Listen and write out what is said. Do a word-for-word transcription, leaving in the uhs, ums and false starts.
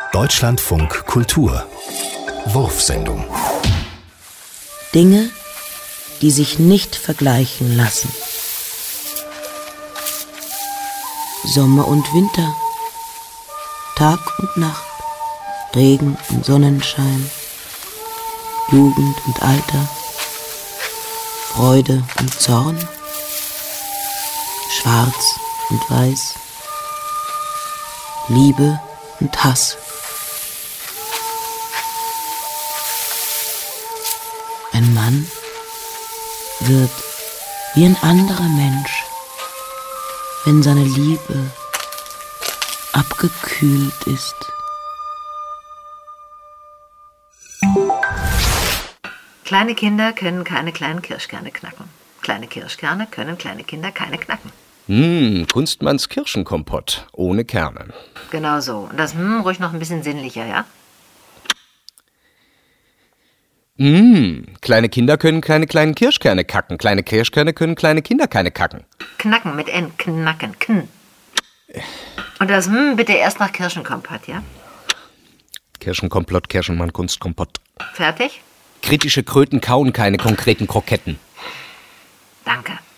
Deutschlandfunk Kultur Wurfsendung. Dinge, die sich nicht vergleichen lassen. Sommer und Winter, Tag und Nacht, Regen und Sonnenschein, Jugend und Alter, Freude und Zorn, Schwarz und Weiß, Liebe und Hass. Ein Mann wird wie ein anderer Mensch, wenn seine Liebe abgekühlt ist. Kleine Kinder können keine kleinen Kirschkerne knacken. Kleine Kirschkerne können kleine Kinder keine knacken. Hm, Kunstmanns Kirschenkompott ohne Kerne. Genau so. Und das hm, ruhig noch ein bisschen sinnlicher, ja? Hm, kleine Kinder können keine kleinen Kirschkerne kacken. Kleine Kirschkerne können kleine Kinder keine kacken. Knacken mit N, knacken, kn. Und das hm bitte erst nach Kirschenkompott, ja? Kirschenkomplott, Kirschenmann, Kunstkompott. Fertig? Kritische Kröten kauen keine konkreten Kroketten. Danke.